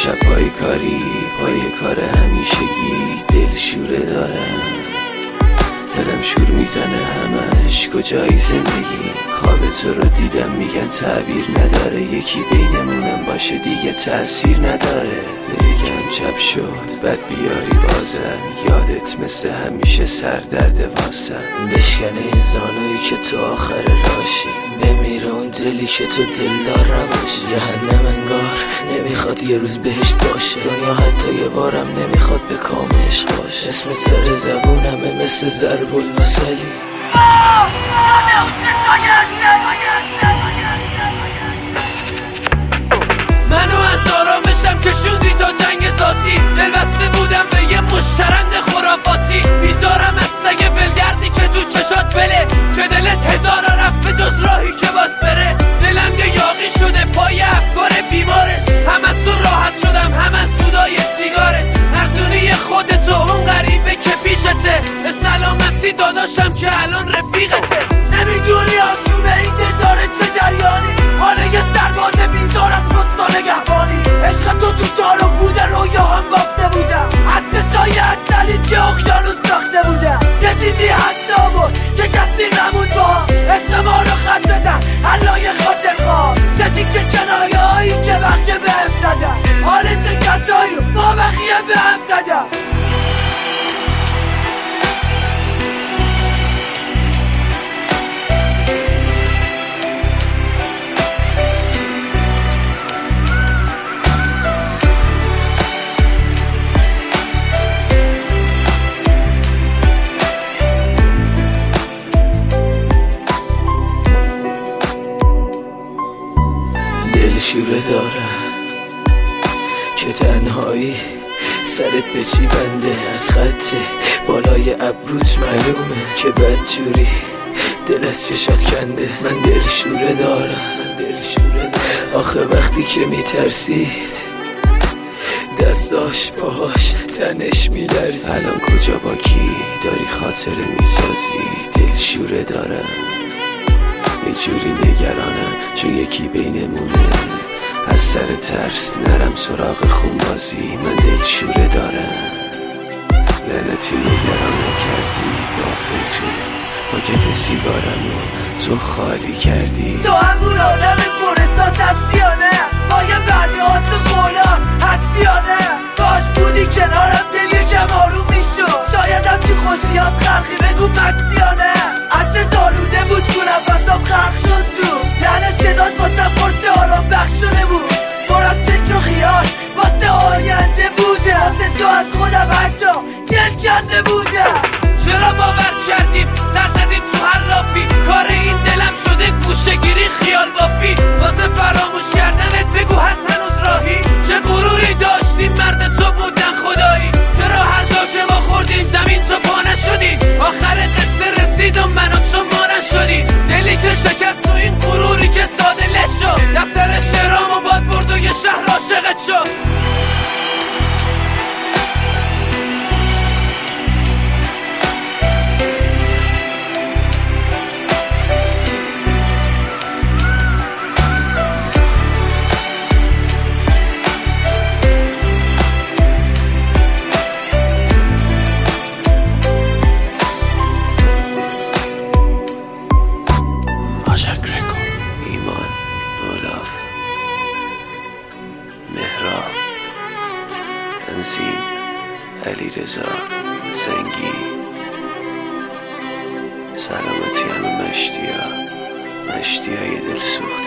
شب‌های کاری پای کار همیشگی دلشوره دارم، دلم شور میزنه همش کجایی زندگی. خواب تو رو دیدم میگن تعبیر نداره، یکی بینمونم باشه دیگه تأثیر نداره. یکم چپ شد بد بیاری بازم، یادت مثل همیشه سردرد واسم. بشکنه این زانویی که تو آخر راشی، بمیره اون دلی که تو دلدار نباشی. جهنم انگار نمیخواد یه روز بهشت باشه، دنیا حتی یه بارم نمیخواد به کام عشق باشه. اسم سر زبونمه مثل ضرب المثلی. منو از آرامشم کشوندی تا جنگ ذاتی، دل بسته بودم به یه مشترند خرافاتی. بیزارم از سگ ولگردی که تو چشات بله، که دلت هزارا رفت به جز راهی که باز بره. دلم یه یاقی شده پای افکار بیماره، هم از تو راحت شدم هم از دودای سیگاره. ارزونی خودتو اون غریبه که پیشته، به سلامتی داداشم که الان رفیقته. نمیدونی آشوبه این داره چه جریانی، حالا یه سرباز بیزارم پست نگهبانی. عشق تو دارو بوده رویا هم بافته بودم، حدس شاید دلیل که اقیانوس ساخته بودم. یه چیزی هست نبود که کسی نمود با اسم ما رو خط بزن حلای خاطر خواه. چه تیکه کنایه هایی که بقیه به هم زدن، حال چه کسایی رو ما بقیه به هم زدن. دلشوره دارم که تنهایی سرت به چی بنده، از خط بالای ابروت معلومه که بدجوری دل از چشات کنده. من دلشوره دارم آخه وقتی که میترسید دستاش پاهاش تنش میلرزید. الان کجا با کی داری خاطره میسازی؟ دلشوره دارم یه جوری نگرانم چون یکی بینمونه، از سر ترس نرم سراغ خونبازی. من دلشوره دارم لعنتی نگرانم کردی با فکری، پاکت سیگارمو تو خالی کردی. تو همون آدم پرستاس هستی یا نه؟ با یه بعدی ها تو قولات هستی یا نه؟ کاش بودی کنارم دل یکم آروم میشد، شایدم تو خوشیات خرخی بگو مستی یا نه؟ عطر دالوده بود تو نفسم خرخ شد تو، لعنه صدات واسم فرصه آرام بخش شده بود. پر از فکر و خیال واسه آینده بوده، واسه تو از خودم حتی دل کنده بودم. چرا باور کردیم سر زدیم تو هر لافی، کار این دلم شده گوشه‌گیری خیال بافی. واسه فراموش کردنت بگو هست هنوز راهی، چه غروری داشتیم مرد تو بودن خدایی. چرا هر جا که ما خوردیم زمین تو پا نشدی، آخر قصه رسید و من و تو ما نشدی. دلی که شکست و این غروری که ساده لش شد، دفتر شعرامو باد برد و یه شهر عاشقت شد. ایمان، نولاف، مهراب، تنظیم، علیرضا، زنگی. سلامتی همه مشتی‌های دل سوخت.